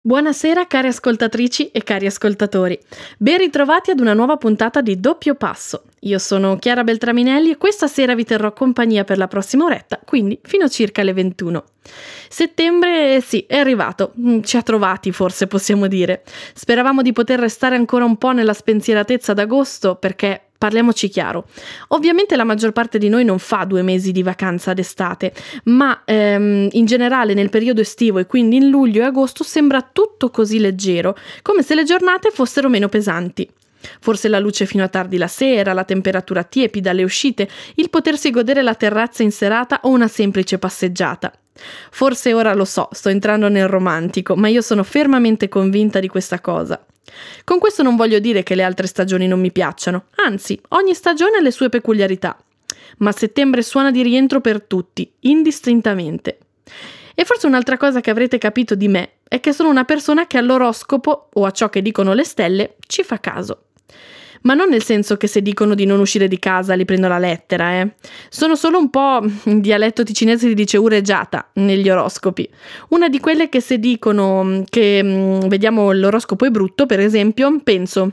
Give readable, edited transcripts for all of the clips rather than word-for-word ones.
Buonasera cari ascoltatrici e cari ascoltatori, ben ritrovati ad una nuova puntata di Doppio Passo. Io sono Chiara Beltraminelli e questa sera vi terrò compagnia per la prossima oretta, quindi fino a circa le 21. Settembre, sì, è arrivato, ci ha trovati forse possiamo dire. Speravamo di poter restare ancora un po' nella spensieratezza d'agosto perché, parliamoci chiaro, ovviamente la maggior parte di noi non fa 2 mesi di vacanza d'estate, ma in generale nel periodo estivo e quindi in luglio e agosto sembra tutto così leggero, come se le giornate fossero meno pesanti. Forse la luce fino a tardi la sera, la temperatura tiepida, le uscite, il potersi godere la terrazza in serata o una semplice passeggiata. Forse ora lo so, sto entrando nel romantico, ma io sono fermamente convinta di questa cosa. Con questo non voglio dire che le altre stagioni non mi piacciono, anzi, ogni stagione ha le sue peculiarità. Ma settembre suona di rientro per tutti, indistintamente. E forse un'altra cosa che avrete capito di me è che sono una persona che all'oroscopo, o a ciò che dicono le stelle, ci fa caso. Ma non nel senso che se dicono di non uscire di casa li prendo alla lettera, Sono solo un po' in dialetto ticinese si dice ureggiata negli oroscopi. Una di quelle che se dicono che vediamo l'oroscopo è brutto, per esempio, penso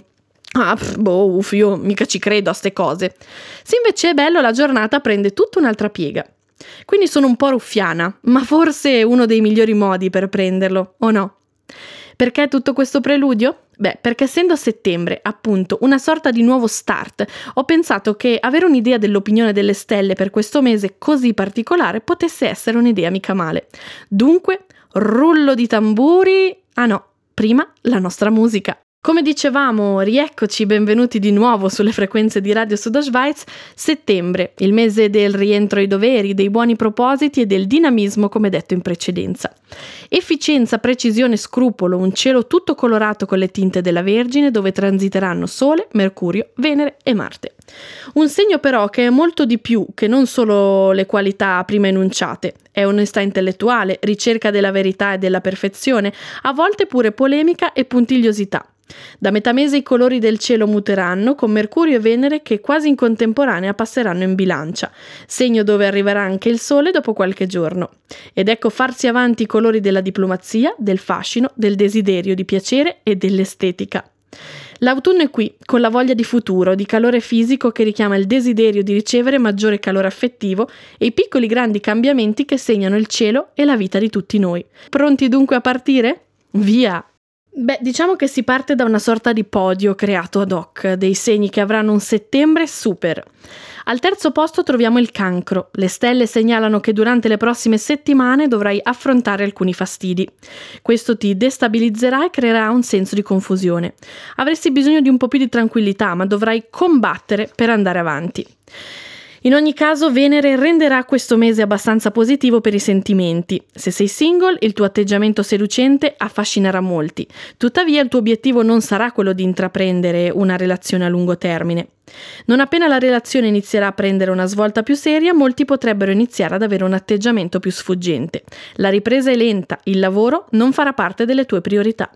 io mica ci credo a ste cose. Se invece è bello la giornata prende tutta un'altra piega. Quindi sono un po' ruffiana, ma forse è uno dei migliori modi per prenderlo, o no? Perché tutto questo preludio? Perché essendo settembre, appunto, una sorta di nuovo start, ho pensato che avere un'idea dell'opinione delle stelle per questo mese così particolare potesse essere un'idea mica male. Dunque, rullo di tamburi... prima la nostra musica. Come dicevamo, rieccoci, benvenuti di nuovo sulle frequenze di Radio Südostschweiz. Settembre, il mese del rientro ai doveri, dei buoni propositi e del dinamismo, come detto in precedenza. Efficienza, precisione, scrupolo, un cielo tutto colorato con le tinte della Vergine dove transiteranno Sole, Mercurio, Venere e Marte. Un segno però che è molto di più che non solo le qualità prima enunciate. È onestà intellettuale, ricerca della verità e della perfezione, a volte pure polemica e puntigliosità. Da metà mese i colori del cielo muteranno, con Mercurio e Venere che quasi in contemporanea passeranno in bilancia, segno dove arriverà anche il Sole dopo qualche giorno. Ed ecco farsi avanti i colori della diplomazia, del fascino, del desiderio di piacere e dell'estetica. L'autunno è qui, con la voglia di futuro, di calore fisico che richiama il desiderio di ricevere maggiore calore affettivo e i piccoli grandi cambiamenti che segnano il cielo e la vita di tutti noi. Pronti dunque a partire? Via! Diciamo che si parte da una sorta di podio creato ad hoc, dei segni che avranno un settembre super. Al terzo posto troviamo il Cancro. Le stelle segnalano che durante le prossime settimane dovrai affrontare alcuni fastidi. Questo ti destabilizzerà e creerà un senso di confusione. Avresti bisogno di un po' più di tranquillità, ma dovrai combattere per andare avanti. In ogni caso, Venere renderà questo mese abbastanza positivo per i sentimenti. Se sei single, il tuo atteggiamento seducente affascinerà molti. Tuttavia, il tuo obiettivo non sarà quello di intraprendere una relazione a lungo termine. Non appena la relazione inizierà a prendere una svolta più seria, molti potrebbero iniziare ad avere un atteggiamento più sfuggente. La ripresa è lenta, il lavoro non farà parte delle tue priorità.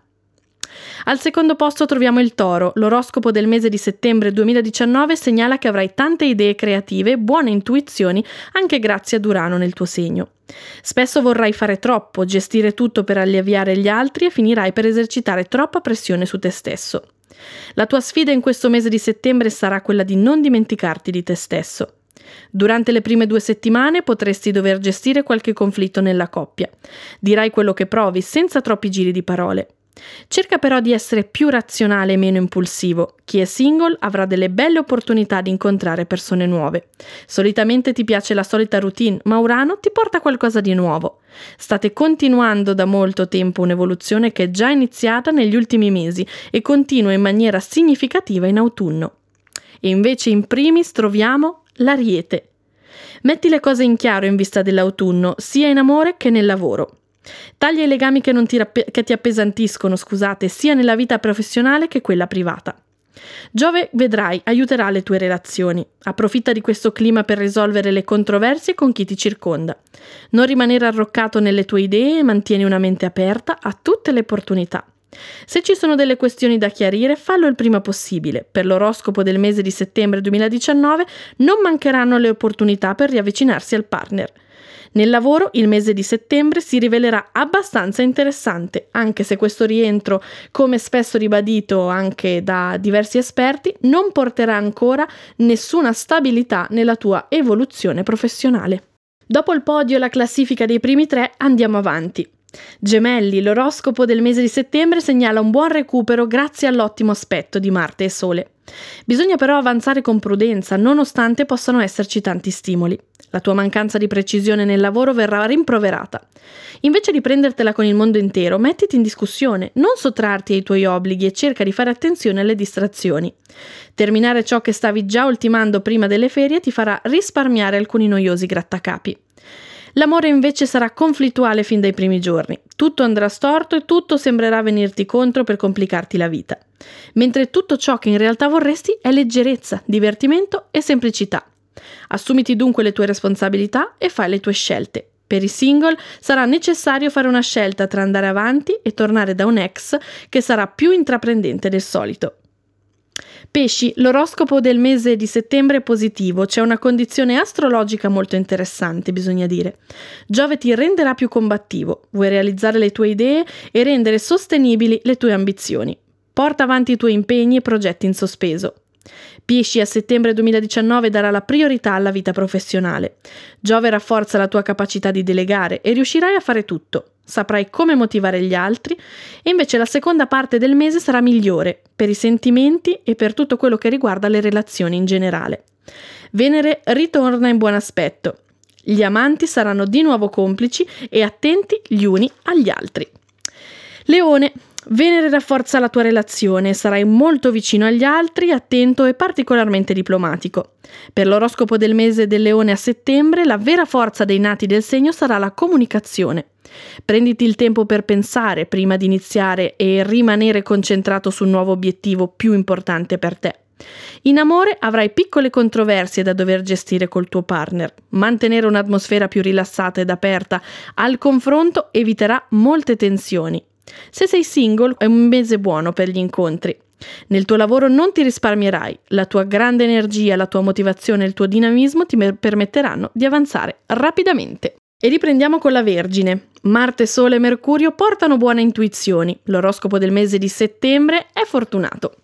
Al secondo posto troviamo il Toro. L'oroscopo del mese di settembre 2019 segnala che avrai tante idee creative e buone intuizioni anche grazie ad Urano nel tuo segno. Spesso vorrai fare troppo, gestire tutto per alleviare gli altri e finirai per esercitare troppa pressione su te stesso. La tua sfida in questo mese di settembre sarà quella di non dimenticarti di te stesso. Durante le prime 2 settimane potresti dover gestire qualche conflitto nella coppia. Dirai quello che provi senza troppi giri di parole. Cerca però di essere più razionale e meno impulsivo. Chi è single avrà delle belle opportunità di incontrare persone nuove. Solitamente ti piace la solita routine, ma Urano ti porta qualcosa di nuovo. State continuando da molto tempo un'evoluzione che è già iniziata negli ultimi mesi e continua in maniera significativa in autunno. E invece in primis troviamo l'Ariete. Metti le cose in chiaro in vista dell'autunno, sia in amore che nel lavoro. Taglia i legami che ti appesantiscono, sia nella vita professionale che quella privata. Giove, vedrai, aiuterà le tue relazioni. Approfitta di questo clima per risolvere le controversie con chi ti circonda. Non rimanere arroccato nelle tue idee e mantieni una mente aperta a tutte le opportunità. Se ci sono delle questioni da chiarire, fallo il prima possibile. Per l'oroscopo del mese di settembre 2019 non mancheranno le opportunità per riavvicinarsi al partner. Nel lavoro il mese di settembre si rivelerà abbastanza interessante, anche se questo rientro, come spesso ribadito anche da diversi esperti, non porterà ancora nessuna stabilità nella tua evoluzione professionale. Dopo il podio e la classifica dei primi 3 andiamo avanti. Gemelli, l'oroscopo del mese di settembre segnala un buon recupero grazie all'ottimo aspetto di Marte e Sole. Bisogna però avanzare con prudenza, nonostante possano esserci tanti stimoli. La tua mancanza di precisione nel lavoro verrà rimproverata. Invece di prendertela con il mondo intero, mettiti in discussione, non sottrarti ai tuoi obblighi e cerca di fare attenzione alle distrazioni. Terminare ciò che stavi già ultimando prima delle ferie ti farà risparmiare alcuni noiosi grattacapi. L'amore invece sarà conflittuale fin dai primi giorni. Tutto andrà storto e tutto sembrerà venirti contro per complicarti la vita. Mentre tutto ciò che in realtà vorresti è leggerezza, divertimento e semplicità. Assumiti dunque le tue responsabilità e fai le tue scelte. Per i single sarà necessario fare una scelta tra andare avanti e tornare da un ex che sarà più intraprendente del solito. Pesci, l'oroscopo del mese di settembre è positivo, c'è una condizione astrologica molto interessante, bisogna dire. Giove ti renderà più combattivo, vuoi realizzare le tue idee e rendere sostenibili le tue ambizioni. Porta avanti i tuoi impegni e progetti in sospeso. Pesci a settembre 2019 darà la priorità alla vita professionale. Giove rafforza la tua capacità di delegare e riuscirai a fare tutto. Saprai come motivare gli altri e invece la seconda parte del mese sarà migliore per i sentimenti e per tutto quello che riguarda le relazioni in generale. Venere ritorna in buon aspetto. Gli amanti saranno di nuovo complici e attenti gli uni agli altri. Leone, Venere rafforza la tua relazione, sarai molto vicino agli altri, attento e particolarmente diplomatico. Per l'oroscopo del mese del Leone a settembre, la vera forza dei nati del segno sarà la comunicazione. Prenditi il tempo per pensare prima di iniziare e rimanere concentrato sul nuovo obiettivo più importante per te. In amore avrai piccole controversie da dover gestire col tuo partner. Mantenere un'atmosfera più rilassata ed aperta al confronto eviterà molte tensioni. Se sei single è un mese buono per gli incontri. Nel tuo lavoro non ti risparmierai, la tua grande energia, la tua motivazione e il tuo dinamismo ti permetteranno di avanzare rapidamente. E riprendiamo con la Vergine. Marte, Sole e Mercurio portano buone intuizioni. L'oroscopo del mese di settembre è fortunato.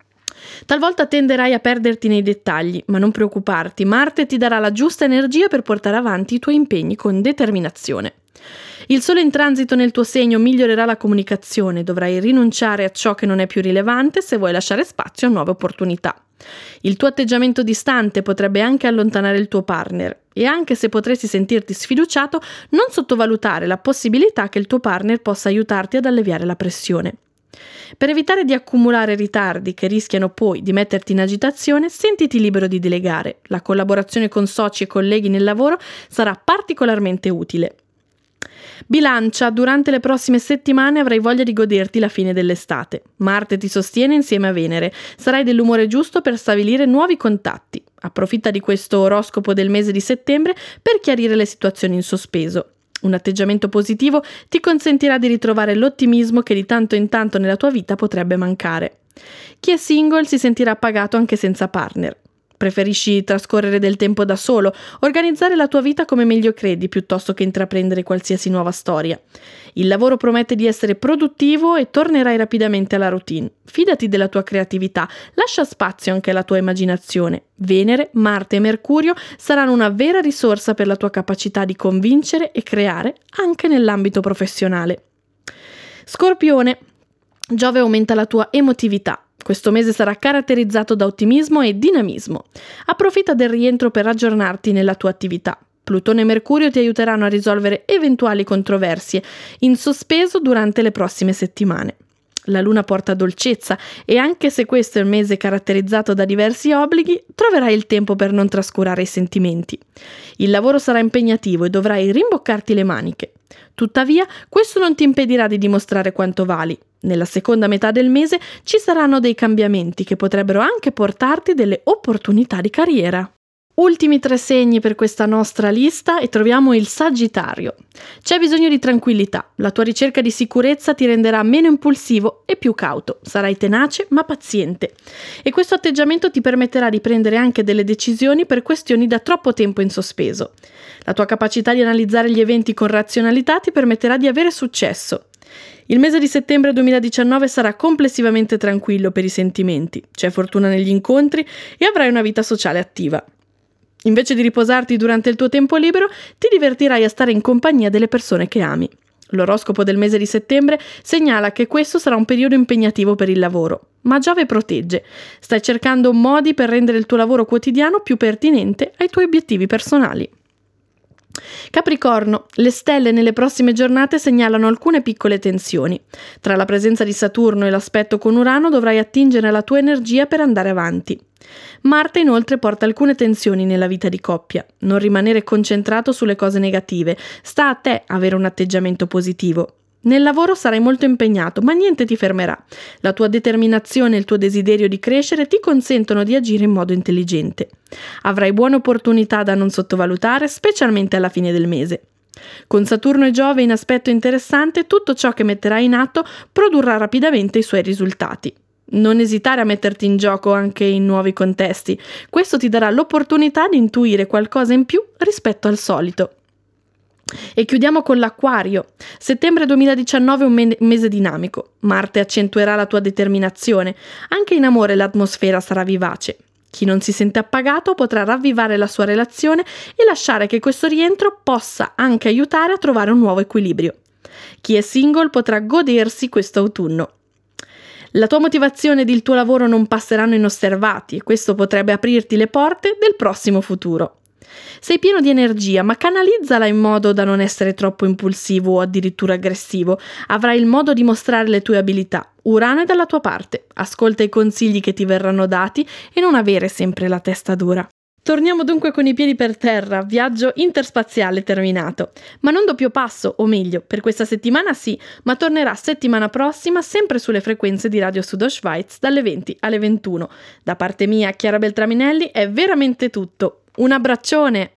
Talvolta tenderai a perderti nei dettagli, ma non preoccuparti, Marte ti darà la giusta energia per portare avanti i tuoi impegni con determinazione. Il Sole in transito nel tuo segno migliorerà la comunicazione, dovrai rinunciare a ciò che non è più rilevante se vuoi lasciare spazio a nuove opportunità. Il tuo atteggiamento distante potrebbe anche allontanare il tuo partner e anche se potresti sentirti sfiduciato, non sottovalutare la possibilità che il tuo partner possa aiutarti ad alleviare la pressione. Per evitare di accumulare ritardi che rischiano poi di metterti in agitazione, sentiti libero di delegare. La collaborazione con soci e colleghi nel lavoro sarà particolarmente utile. Bilancia, durante le prossime settimane avrai voglia di goderti la fine dell'estate. Marte ti sostiene insieme a Venere. Sarai dell'umore giusto per stabilire nuovi contatti. Approfitta di questo oroscopo del mese di settembre per chiarire le situazioni in sospeso. Un atteggiamento positivo ti consentirà di ritrovare l'ottimismo che di tanto in tanto nella tua vita potrebbe mancare. Chi è single si sentirà appagato anche senza partner. Preferisci trascorrere del tempo da solo, organizzare la tua vita come meglio credi piuttosto che intraprendere qualsiasi nuova storia. Il lavoro promette di essere produttivo e tornerai rapidamente alla routine. Fidati della tua creatività, lascia spazio anche alla tua immaginazione. Venere, Marte e Mercurio saranno una vera risorsa per la tua capacità di convincere e creare anche nell'ambito professionale. Scorpione, Giove aumenta la tua emotività. Questo mese sarà caratterizzato da ottimismo e dinamismo. Approfitta del rientro per aggiornarti nella tua attività. Plutone e Mercurio ti aiuteranno a risolvere eventuali controversie in sospeso durante le prossime settimane. La luna porta dolcezza e anche se questo è un mese caratterizzato da diversi obblighi, troverai il tempo per non trascurare i sentimenti. Il lavoro sarà impegnativo e dovrai rimboccarti le maniche. Tuttavia, questo non ti impedirà di dimostrare quanto vali. Nella seconda metà del mese ci saranno dei cambiamenti che potrebbero anche portarti delle opportunità di carriera. Ultimi 3 segni per questa nostra lista e troviamo il Sagittario. C'è bisogno di tranquillità, la tua ricerca di sicurezza ti renderà meno impulsivo e più cauto, sarai tenace ma paziente e questo atteggiamento ti permetterà di prendere anche delle decisioni per questioni da troppo tempo in sospeso. La tua capacità di analizzare gli eventi con razionalità ti permetterà di avere successo. Il mese di settembre 2019 sarà complessivamente tranquillo per i sentimenti, c'è fortuna negli incontri e avrai una vita sociale attiva. Invece di riposarti durante il tuo tempo libero, ti divertirai a stare in compagnia delle persone che ami. L'oroscopo del mese di settembre segnala che questo sarà un periodo impegnativo per il lavoro, ma Giove protegge. Stai cercando modi per rendere il tuo lavoro quotidiano più pertinente ai tuoi obiettivi personali. Capricorno, le stelle nelle prossime giornate segnalano alcune piccole tensioni. Tra la presenza di Saturno e l'aspetto con Urano dovrai attingere la tua energia per andare avanti. Marte inoltre porta alcune tensioni nella vita di coppia. Non rimanere concentrato sulle cose negative, sta a te avere un atteggiamento positivo. Nel lavoro sarai molto impegnato, ma niente ti fermerà. La tua determinazione e il tuo desiderio di crescere ti consentono di agire in modo intelligente. Avrai buone opportunità da non sottovalutare, specialmente alla fine del mese. Con Saturno e Giove in aspetto interessante, tutto ciò che metterai in atto produrrà rapidamente i suoi risultati. Non esitare a metterti in gioco anche in nuovi contesti. Questo ti darà l'opportunità di intuire qualcosa in più rispetto al solito. E chiudiamo con l'Acquario. Settembre 2019 è un mese dinamico. Marte accentuerà la tua determinazione. Anche in amore l'atmosfera sarà vivace. Chi non si sente appagato potrà ravvivare la sua relazione e lasciare che questo rientro possa anche aiutare a trovare un nuovo equilibrio. Chi è single potrà godersi questo autunno. La tua motivazione ed il tuo lavoro non passeranno inosservati e questo potrebbe aprirti le porte del prossimo futuro. Sei pieno di energia, ma canalizzala in modo da non essere troppo impulsivo o addirittura aggressivo. Avrai il modo di mostrare le tue abilità. Urano è dalla tua parte. Ascolta i consigli che ti verranno dati e non avere sempre la testa dura. Torniamo dunque con i piedi per terra, viaggio interspaziale terminato. Ma non doppio passo, o meglio, per questa settimana sì, ma tornerà settimana prossima sempre sulle frequenze di Radio Südostschweiz dalle 20 alle 21. Da parte mia, Chiara Beltraminelli, è veramente tutto. Un abbraccione!